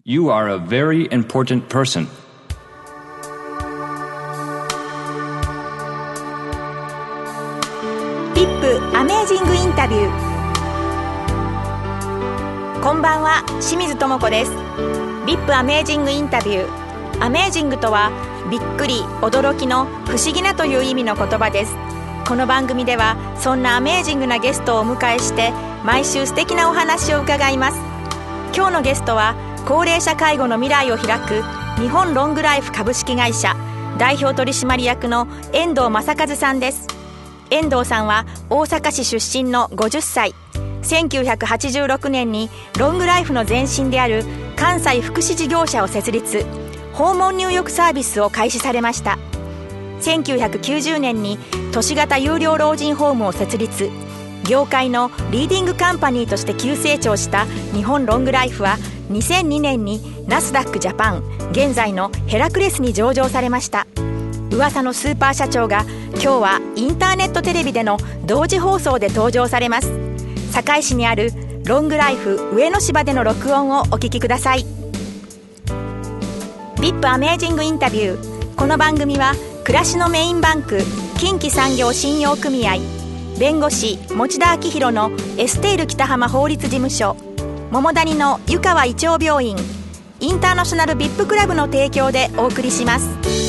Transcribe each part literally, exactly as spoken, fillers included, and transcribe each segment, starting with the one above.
You are a very important person. ビップアメージングインタビュー。こんばんは、清水智子です。ビップアメージングインタビュー。アメージングとはびっくり、驚きの不思議なという意味の言葉です。この番組ではそんなアメージングなゲストをお迎えして毎週素敵なお話を伺います。今日のゲストは高齢者介護の未来を開く日本ロングライフ株式会社代表取締役の遠藤正和さんです。遠藤さんは大阪市出身のごじゅっさい。せんきゅうひゃくはちじゅうろくねんにロングライフの前身である関西福祉事業者を設立、訪問入浴サービスを開始されました。せんきゅうひゃくきゅうじゅうねんに都市型有料老人ホームを設立、業界のリーディングカンパニーとして急成長した日本ロングライフはにせんにねんにナスダックジャパン、現在のヘラクレスに上場されました。噂のスーパー社長が今日はインターネットテレビでの同時放送で登場されます。堺市にあるロングライフ上野芝での録音をお聞きください。ビップアメージングインタビュー。この番組は暮らしのメインバンク近畿産業信用組合、弁護士持田明宏のエステール北浜法律事務所、桃谷の湯川胃腸病院、インターナショナル ブイアイピー クラブの提供でお送りします。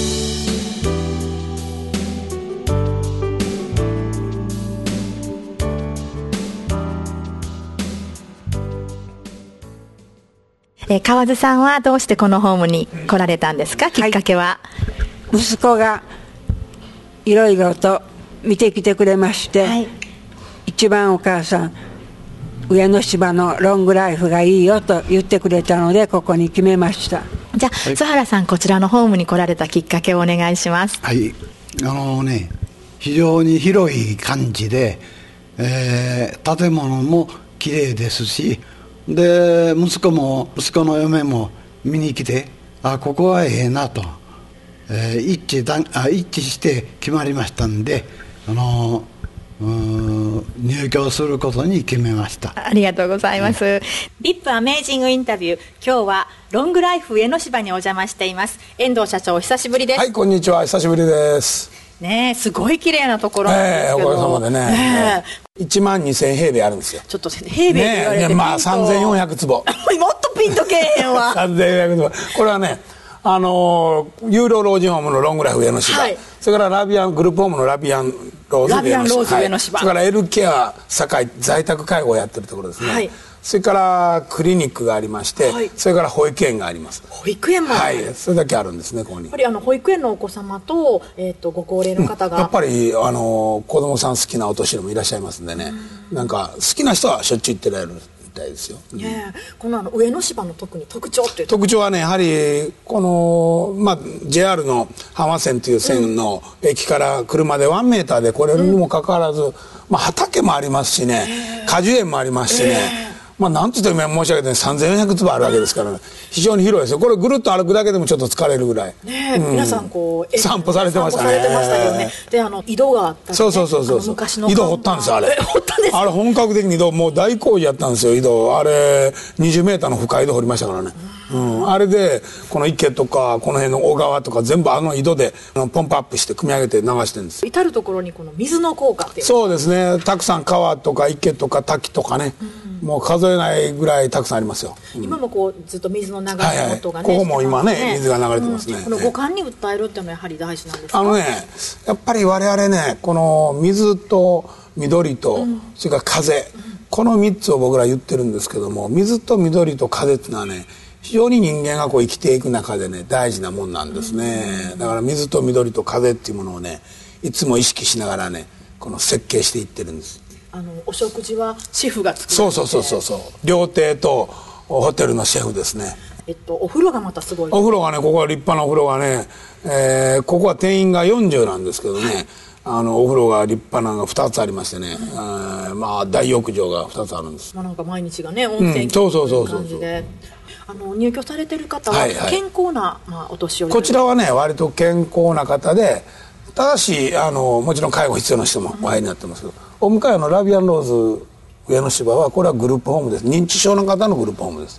え川津さんはどうしてこのホームに来られたんですか？きっかけは、 はい、息子がいろいろと見てきてくれまして、はい、一番お母さん上野芝のロングライフがいいよと言ってくれたのでここに決めました。 じゃあ、はい、須原さん、こちらのホームに来られたきっかけをお願いします。 はい、あのね、非常に広い感じで、えー、建物もきれいですし、で息子も息子の嫁も見に来て、あここはええなと、えー、一致だあ一致して決まりましたんで、あの入居することに決めました。 ありがとうございます、うん、ビップアメージングインタビュー。今日はロングライフ上野芝にお邪魔しています。遠藤社長、お久しぶりです。 はい、こんにちは、久しぶりですね。すごい綺麗なところなんですけど、 えー、おかげさまでね、ねいちまんにせんへいべいあるんですよ。 ちょっと平米って言われて、 ね、まあさんぜんよんひゃくつぼもっとピンとけえへんわさんぜんよんひゃくつぼ。これはね、あのー、有料老人ホームのロングライフ上野芝、はい、それからラビアングループホームのラビアンローズ上野芝、はい、それから L ケア堺在宅介護をやってるところですね、はい、それからクリニックがありまして、はい、それから保育園があります。 保育園もある、 はい、それだけあるんですね。ここにやっぱりあの保育園のお子様と、えー、とご高齢の方が、 うん、やっぱりあの子供さん好きなお年寄りもいらっしゃいますんでね、うん、なんか好きな人はしょっちゅう行ってられるみたいですよ、うん、 ね、このあの上野芝の特に特徴っていう特徴はね、やはりこの、まあ、ジェイアール の浜線という線の駅から車でワンメーターで来れるにもかかわらず、うん、まあ、畑もありますしね、果樹園もありますしね、まあ、なんと言っても申し訳ない、さんぜんよんひゃくつぼあるわけですから、ね、非常に広いですよ。これぐるっと歩くだけでもちょっと疲れるぐらい、 ね、うん、皆さんこう散歩されてましたね。 散歩されてましたけどね。で、あの井戸があったり、ね、 そうそうそうそう、 昔の井戸掘ったんですよ、あれ掘ったんですか？ あれ本格的に井戸、もう大工事やったんですよ。井戸あれにじゅうメーターの深い井戸掘りましたからね、うん、あれでこの池とかこの辺の小川とか全部あの井戸でポンプアップして汲み上げて流してるんです。 至る所にこの水の効果っていう、 そうですね、たくさん川とか池とか滝とかね、うん、もう数えないぐらいたくさんありますよ、 うん、今もこうずっと水の流れの音がね、はいはい、 ここも今ね水が流れてますね、 うん、この五感に訴えるっていうのはやはり大事なんですか？ あのね、やっぱり我々ね、この水と緑と、うん、それから風、うん、このみっつを僕ら言ってるんですけども、水と緑と風っていうのはね、非常に人間がこう生きていく中でね大事なもんなんですね、うん、だから水と緑と風っていうものをねいつも意識しながらねこの設計していってるんです。 あのお食事はシェフが作る。 そうそうそうそうそう、料亭とホテルのシェフですね。 えっとお風呂がまたすごい。 お風呂がね、ここは立派なお風呂がね、えー、ここは定員がよんじゅうなんですけどね、はい、あのお風呂が立派なのがふたつありましてね、うん、えー、まあ大浴場がふたつあるんです。 まあ、なんか毎日がね温泉という感じで、あの入居されてる方は健康な、はいはい、まあ、お年寄り、 こちらはね割と健康な方で、ただしあのもちろん介護必要な人もお入りになってますけど、うん、お向かいのラビアンローズ上野芝はこれはグループホームです。認知症の方のグループホームです、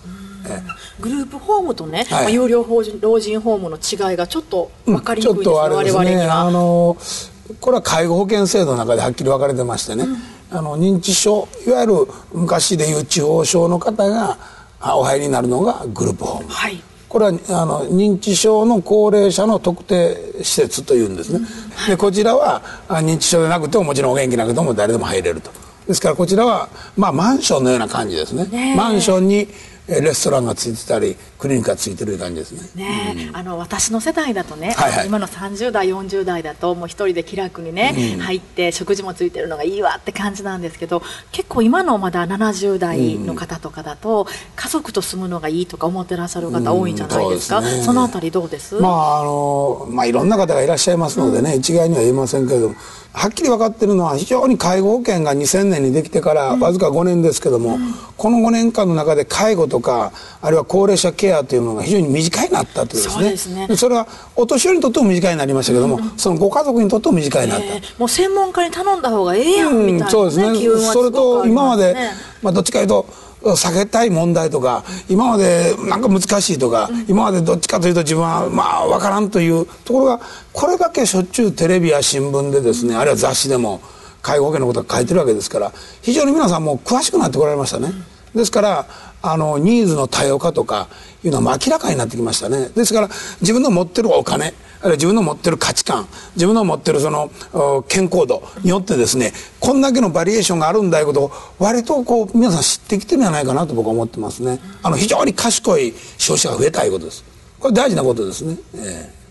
えグループホームとね、 はい、 まあ、有料法人老人ホームの違いがちょっと分かりにくいんですね、 うん、ちょっとあれですね、 我々には。 あのこれは介護保険制度の中ではっきり分かれてましてね、うん、あの認知症、いわゆる昔でいう地方症の方がお入りになるのがグループホーム、はい、これはあの認知症の高齢者の特定施設というんですね、うん、はい、でこちらは認知症でなくてももちろんお元気なくても誰でも入れると。ですからこちらは、まあ、マンションのような感じですね。ね、マンションにレストランがついてたりクリニックがついてる感じですね。 ね、うん、あの私の世代だとね、はいはい、今のさんじゅう代よんじゅう代だともう一人で気楽にね、うん、入って食事もついてるのがいいわって感じなんですけど、結構今のまだななじゅう代の方とかだと、うん、家族と住むのがいいとか思ってらっしゃる方多いんじゃないですか。うん、 そうですね、そのあたりどうです？ まああのまあ、いろんな方がいらっしゃいますのでね、うん、一概には言えませんけれども、はっきり分かっているのは非常に介護保険がにせんねんにできてからわずかごねんですけども、うん、このごねんかんの中で介護とかあるいは高齢者ケアというものが非常に身近になったというですね。そうですね。それはお年寄りにとっても身近になりましたけども、うん、そのご家族にとっても身近になった、えー、 もう専門家に頼んだ方がええやんみたいな、ね、うん、そうですね。 それと今まで、まあ、どっちかというと避けたい問題とか今までなんか難しいとか、うん、今までどっちかというと自分はまあ分からんというところがこれだけしょっちゅうテレビや新聞でですね、あるいは雑誌でも介護保険のことが書いてるわけですから、非常に皆さんも詳しくなってこられましたね。ですからあのニーズの多様化とかいうのは明らかになってきましたね。ですから自分の持ってるお金、あるいは自分の持ってる価値観、自分の持ってるその健康度によってですね、こんだけのバリエーションがあるんだいうことを割とこう皆さん知ってきてるんじゃないかなと僕は思ってますね。あの非常に賢い消費者が増えたいことです。これ大事なことですね。えー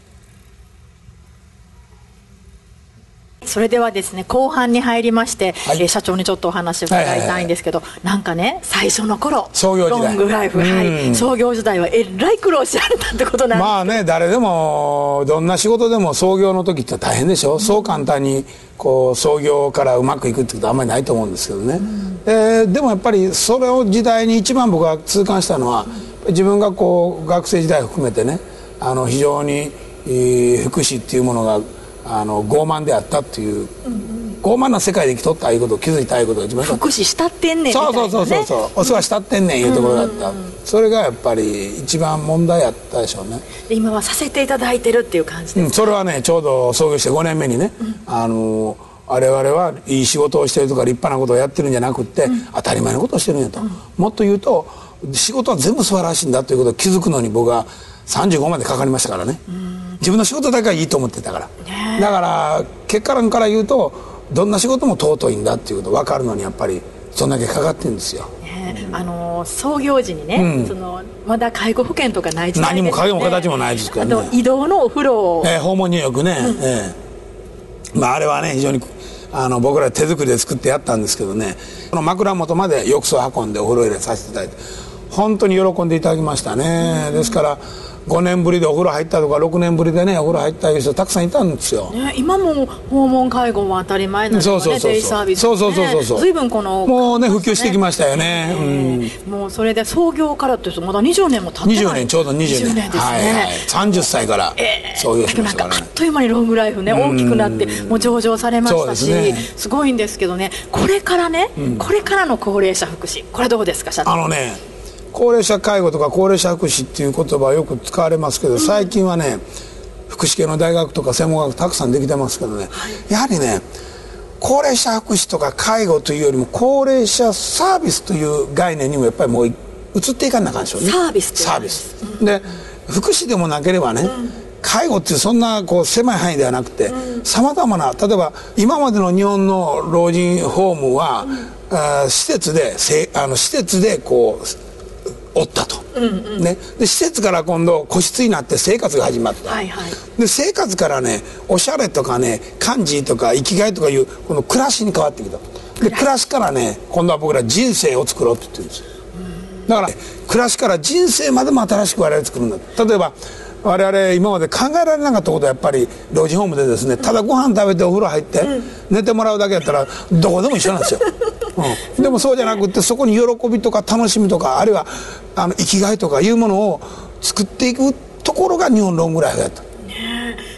それではですね、後半に入りまして、はい、えー、社長にちょっとお話を伺いたいんですけど、はいはいはい、なんかね最初の頃創業時代ロングライフ、はい、創業時代はえらい苦労しられたってことなんです。 まあね、誰でもどんな仕事でも創業の時って大変でしょ、うん、そう簡単にこう創業からうまくいくってことはあんまりないと思うんですけどね、うん、えー、でもやっぱりそれを時代に一番僕が痛感したのは、うん、自分がこう学生時代を含めてね、あの非常に、えー、福祉っていうものがあの傲慢であったっていう、うんうん、傲慢な世界で生きとったいうことを気づいたいうことが一番福祉したってんねんみたいな、ね、 そうそうそうそうお世話したってんねんいうところだった、うんうんうん、それがやっぱり一番問題やったでしょうね。 で今はさせていただいてるっていう感じですか、ね、 うん、それはねちょうど創業してごねんめにね、うん、あの我々はいい仕事をしてるとか立派なことをやってるんじゃなくって、うん、当たり前のことをしてるんやと、うん、もっと言うと仕事は全部素晴らしいんだということを気づくのに僕はさんじゅうごまでかかりましたからね、うん、自分の仕事だけはいいと思ってたから、ね、だから結果論から言うとどんな仕事も尊いんだっていうこと分かるのにやっぱりそんだけかかってるんですよ、 ね、あの創業時にね、うん、そのまだ介護保険とかない時代です、ね、何も介護も形もないですけどね、 あと移動のお風呂を、 えー、訪問入浴ね、うん、えーまあ、あれはね非常にあの僕ら手作りで作ってやったんですけどね、この枕元まで浴槽運んでお風呂入れさせていただいて本当に喜んでいただきましたね、うん、ですからごねんぶりでお風呂入ったとかろくねんぶりでねお風呂入ったいう人たくさんいたんですよ、 ね、今も訪問介護も当たり前なので、ね、そうそうそうそうデイサービス、ね、 そうそうそうそう随分このもうね普及してきましたよね、 うん、もうそれで創業からってまだにじゅうねんも経ってない、 にじゅうねんちょうどにじゅうねん、にじゅうねんですね、はいはい、さんじゅっさいから創業しましたからね、 えー、あっという間にロングライフね大きくなってもう上場されましたし、ね、すごいんですけどね、これからね、うん、これからの高齢者福祉これどうですか社長。 あのね高齢者介護とか高齢者福祉っていう言葉はよく使われますけど、最近はね福祉系の大学とか専門学たくさんできてますけどね、はい、やはりね高齢者福祉とか介護というよりも高齢者サービスという概念にもやっぱりもう移っていかなあかんでしょうね。 サービスってサービス、うん、で福祉でもなければね、うん、介護っていうそんなこう狭い範囲ではなくてさまざまな、例えば今までの日本の老人ホームは、うん、あ施設でせあの施設でこうおったと、うんうんね、で施設から今度個室になって生活が始まった、はいはい、で生活からねおしゃれとかね感じとか生きがいとかいうこの暮らしに変わってきた。で暮らしからね今度は僕ら人生を作ろうって言ってるんですよ。だから、ね、暮らしから人生までも新しく我々作るんだ。例えば我々今まで考えられなかったことはやっぱり老人ホームでですね、ただご飯食べてお風呂入って、うん、寝てもらうだけやったらどこでも一緒なんですよ、うん、でもそうじゃなくってそこに喜びとか楽しみとかあるいはあの生きがいとかいうものを作っていくところが日本ロングライフやった。 ね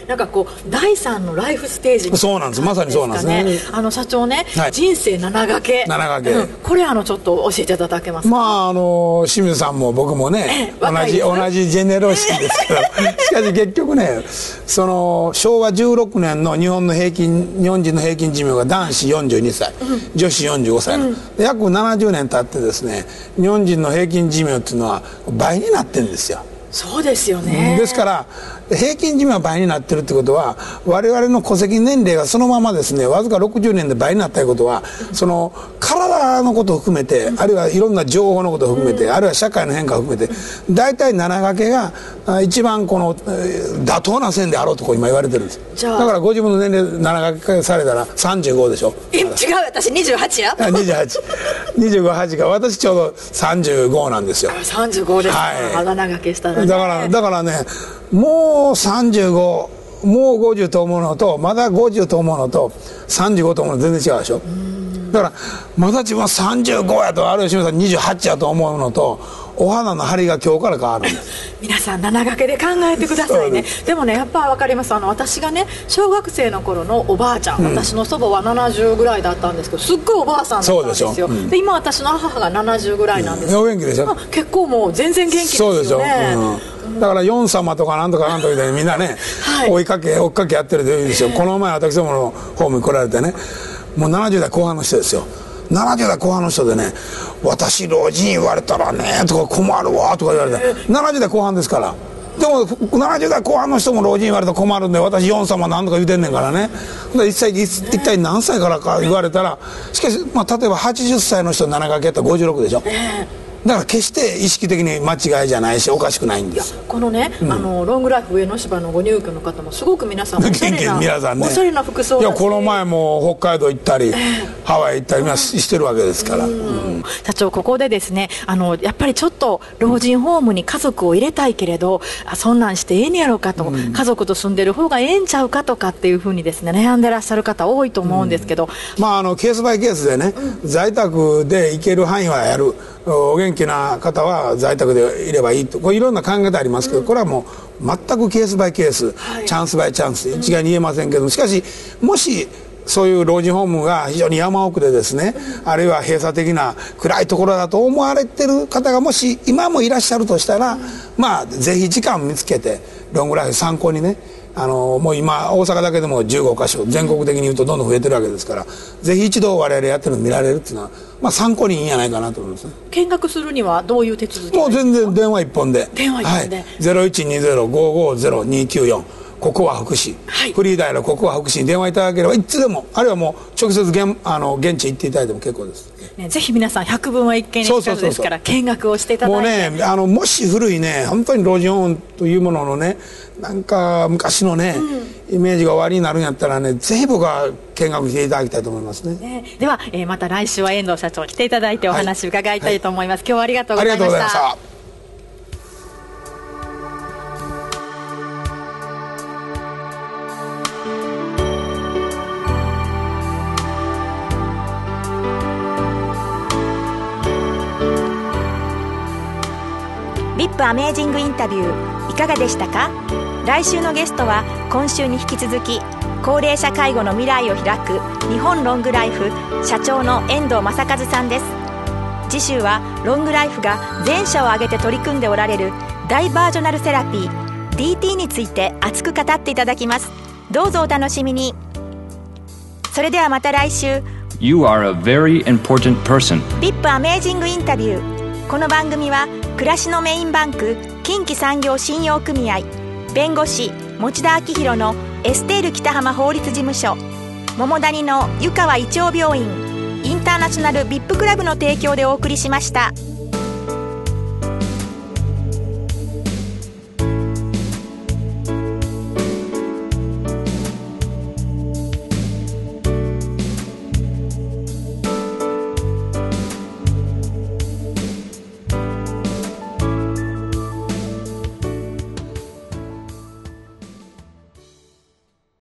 なんかこうだいさんのライフステージみたいな、 そうなんです、まさにそうなんですね。 あの社長ね、 はい、 人生なながけなながけ、 うん、これあのちょっと教えていただけますか。 まああの清水さんも僕もね、同じ同じジェネロシーですけどしかし結局ね、そのしょうわじゅうろくねんの日本の平均日本人の平均寿命が男子よんじゅうにさい、うん、女子よんじゅうごさい、うん、約ななじゅうねん経ってですね、日本人の平均寿命っていうのは倍になってるんですよ。 そうですよね。 ですから平均寿命が倍になってるってことは、我々の戸籍年齢がそのままですね、わずかろくじゅうねんで倍になったということは、その体のことを含めて、あるいはいろんな情報のことを含めて、あるいは社会の変化を含めて、大体なながけが一番この妥当な線であろうとこう今言われてるんです。だからご自分の年齢なながけされたらさんじゅうごでしょ。 え、違う、私にじゅうはちやにじゅうはち、にじゅうご、はちが私ちょうどさんじゅうごなんですよ。 さんじゅうごですか、はい、なながけしたらね。 だからだからね、もうさんじゅうご、もうごじゅうと思うのと、まだごじゅうと思うのとさんじゅうごと思うの全然違うでしょ。だからまだ自分はさんじゅうごやと、あるいは清水さんにじゅうはちやと思うのと、お肌の張りが今日から変わるんです皆さんなながけで考えてくださいね。でもね、やっぱ分かります。あの私がね小学生の頃のおばあちゃん、うん、私の祖母はななじゅうぐらいだったんですけど、すっごいおばあさんだったんですよ。そうでしょ、うん、で今私の母がななじゅうぐらいなんですよ、 うん、元気でしょ。 結構もう全然元気ですよね。そうでしょ、 うん、だからヨン様とかなんとかなんとかみたいにみんなね、はい、追いかけ追っかけやってるといいですよ。この前私どものホームに来られてね、もうななじゅう代後半の人ですよ。ななじゅう代後半の人でね、私老人言われたらねとか困るわとか言われて、ななじゅう代後半ですから。でもななじゅう代後半の人も老人言われたら困るんで、私ヨン様なんとか言うてんねんからね。一体一体何歳からか言われたら、しかし、まあ、例えばはちじゅっさいの人なながけやったらごじゅうろくでしょ。だから決して意識的に間違いじゃないしおかしくないんです。 このね、うん、あのロングライフ上野芝のご入居の方もすごく皆さんおしゃれな皆さん、ね、おしゃれな服装だし、 いやこの前も北海道行ったり、えー、ハワイ行ったりみんなしてるわけですから、うんうん、 社長ここでですね、あのやっぱりちょっと老人ホームに家族を入れたいけれど、あそんなんしてええねやろうかと、うん、家族と住んでる方がええんちゃうかとかっていうふうにですね悩んでらっしゃる方多いと思うんですけど、 うん、まああのケースバイケースでね、うん、在宅で行ける範囲はやる、お元気な方は在宅でいればいいと、これいろんな考え方ありますけど、これはもう全くケースバイケース、はい、チャンスバイチャンス一概に言えませんけど、しかしもしそういう老人ホームが非常に山奥でですね、あるいは閉鎖的な暗いところだと思われてる方がもし今もいらっしゃるとしたら、まあぜひ時間を見つけてロングライフ参考にね、あのもう今大阪だけでもじゅうごかしょ全国的に言うとどんどん増えてるわけですから、ぜひ一度我々やってるの見られるっていうのは、まあ、参考にいいんじゃないかなと思いますね。 見学するにはどういう手続きですか？ もう全然電話一本で、 電話一本で、はい、 ゼロいちにゼロ ごごゼロ にきゅうよん、ここは福祉、はい、フリーダイヤルここは福祉に電話いただければいつでも、あるいはもう直接現あの現地行っていただいても結構です、 ね、ぜひ皆さん百聞は一見にしかずですから見学をしていただいて、 もうね、あのもし古いね本当に老人ホームというもののね、なんか昔のね、うん、イメージが終わりになるんやったらね、ぜひ僕は見学していただきたいと思いますね。 ね、では、えー、また来週は遠藤社長に来ていただいてお話伺いたいと思います、はいはい、今日はありがとうございました。ありがとうございました。 ブイアイピー アメージングインタビューいかがでしたか？来週のゲストは今週に引き続き高齢者介護の未来を開く日本ロングライフ社長の遠藤正和さんです。次週はロングライフが全社を挙げて取り組んでおられるダイバージョナルセラピー ディーティー について熱く語っていただきます。どうぞお楽しみに。それではまた来週。 You are a very important person. ブイアイピー アメージングインタビュー。この番組は暮らしのメインバンク近畿産業信用組合、弁護士持田明宏のエステール北浜法律事務所、桃谷の湯川胃腸病院、インターナショナル ブイアイピー クラブの提供でお送りしました。